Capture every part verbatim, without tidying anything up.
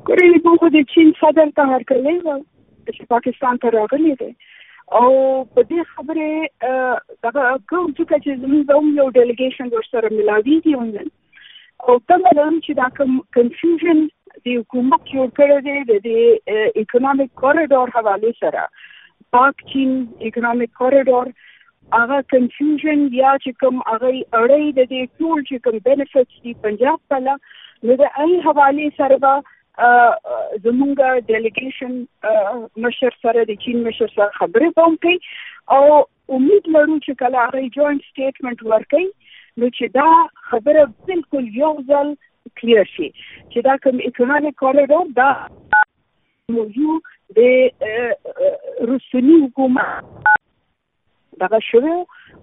ګورې موږ د چین صدر ته هرکلی و چې پاکستان ته راغلی دی او په دې خبرې دغه کوم چې زموږ هم یو ډیلیګیشن ورسره ملاویږي ونن او تمه لرم چې دا کوم کنفیوژن د حکومت جوړ کړی دی د دې اکونومیک کوریډور حوالې سره پاک چین اکونومیک کوریډور هغه کنفیوژن یا چې کوم هغه اړۍ د دې ټول چې کوم بینیفټس دي پنجاب ته نو د ای حوالې سره به زمونږ ډیلیګیشن مشر سره د چین مشر سره خبرې کوم کوي او امید لرو چې کله هغه جوائنٹ سټیټمنټ ورکړي نو چې دا خبره بالکل یو ځل کلیر شي چې دا کوم اکونومیک کوریډور دا موضوع د روسي حکومت دغه شوی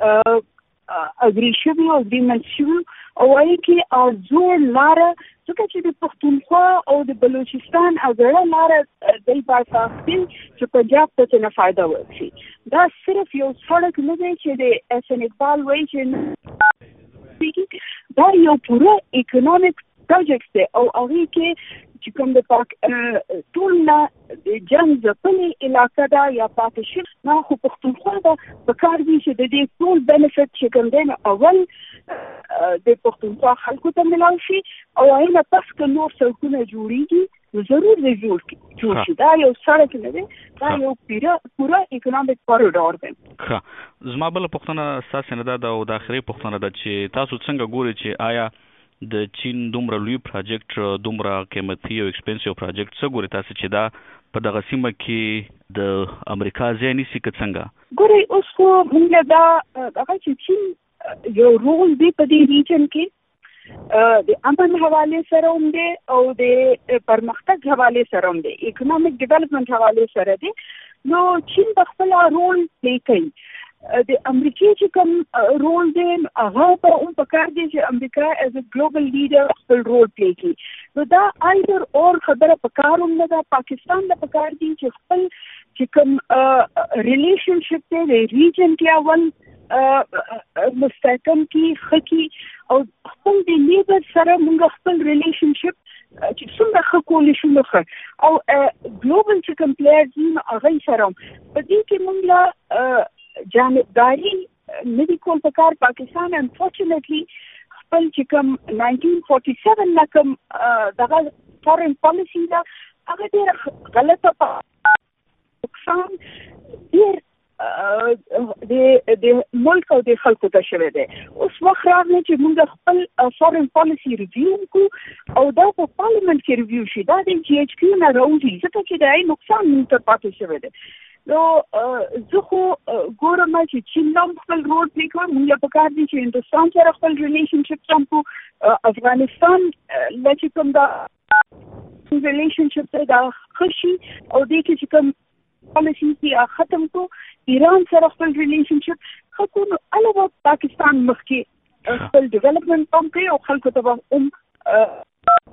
اګری شوی او اګریمنټ شوی او وايي کې او زور لاره ځکه چې د پښتونخوا او د بلوچستان اګړه لاره د پاکستان چې پنجاب ته نه فائدہ ورشي دا صرف یو سړک نه دی چې د احسان اقبال وایي چې دا یو پوره اکونومیک پروجیکټ دی او هغه کې چې کوم د پاک ټول نه د جنگ ځپلې علاقه ده یا پاتې شي نه خو پښتونخوا ده په کار دي چې د دې ټول بینیفټ چې کوم دی اول د پښتونخوا خلکو ته ملاو شي او هغه پس که نور سړکونه جوړیږي نو ضرور دی جوړ جوړ شي دا یو سړک نه دی دا یو پوره پوره اکونومیک کوریډور دی ښه زما بله پوښتنه ستاسې نه ده او د آخري پوښتنه ده چې تاسو څنګه ګورئ چې آیا د چین دومره لوی پروجیکټ دومره قیمتي او ایکسپنسیو پروجیکټ څه ګوري تاسو چې دا په دغه سیمه کې د امریکا ځای نیسي که څنګه ګورئ اوس خو موږ دا هغه چې چین یو رول دی په دې ریجن کې د امن حوالې سره هم دی او د پرمختګ حوالې سره هم دی اکونومیک ډیولپمنٹ حوالې سره دی نو چین په خپل رول پلی کوي د امریکای چې کوم رول دی هغه په اون په کار دی چې امریکا ایز ا ګلوبل لیډر خپل رول پلی کوي نو دا ایدر اور خبره په کار هم نه ده پاکستان د په کار دی چې خپل چې کوم ریلیشنشپ دی د ریجن کې اول مستحکم کی خکی او خپل د نیبر سره موږ خپل ریلیشنشپ چې څومره ښه کولی شو نو ښه او ګلوبل چې کوم پلیئرز دي هغوی سره په دې کې موږ جانبداري نه دي کول په کار پاکستان انفارچونیټلی خپل چې کوم ناینټین فورټي سیون نه کوم دغه فارن پالیسي ده هغه ډېره غلطه نقصان ډېر د ملک او د خلکو ته شوی دی اوس وخت راغلی چې موږ خپل فارن پالیسي ریویو وکړو او دا په پارلیمنټ کې ریویو شي دا د جی ایچ کیو نه راوځي ځکه چې د هغې نقصان موږ ته پاتې شوی دی نو زه خو ګورم چې چین هم خپل رول پلی کوي موږ په کار دي چې هندوستان سره خپل ریلیشنشپ سم کړو افغانستان له چې کوم دا ریلیشنشپ دی دا ښه شي او دې کې چې کوم پالیسي کې ختم کړو ایران سره خپل ریلیشنشپ ښه کړو نو هلته به پاکستان مخکې خپل ډیولپمنټ هم کوي او خلکو ته به هم